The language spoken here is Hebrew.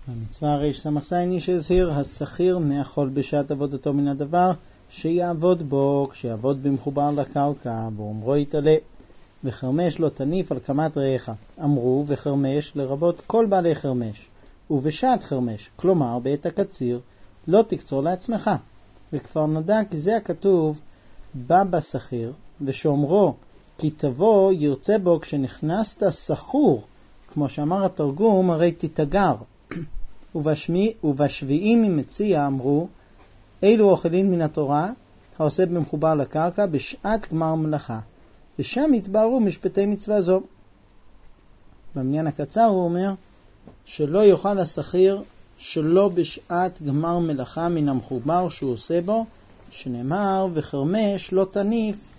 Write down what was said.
המצווה ריש סמך זין שהזהיר השכיר מהחול בשעת עבודתו מן הדבר שיעבוד בו כשיעבוד במחובר לקרקע ואומרו יתעלה וחרמש לא תניף על קמת רעך. אמרו וחרמש לרבות כל בעלי חרמש ובשעת חרמש, כלומר בעת הקציר לא תקצור לעצמך. וכבר נודע כי זה הכתוב בא בשכיר ושאומרו כי תבוא ירצה בו כשנכנסת סחור, כמו שאמר התרגום הרי תתגר. ובשביעים ממציע אמרו אילו אוכלים מן התורה העושה במחובר לקרקע בשעת גמר מלאכה, ושם התבהרו משפטי מצווה זו. במניין הקצר הוא אומר שלא יאכל השכיר שלא בשעת גמר מלאכה מן המחובר שהוא עושה בו, שנאמר וחרמש לא תניף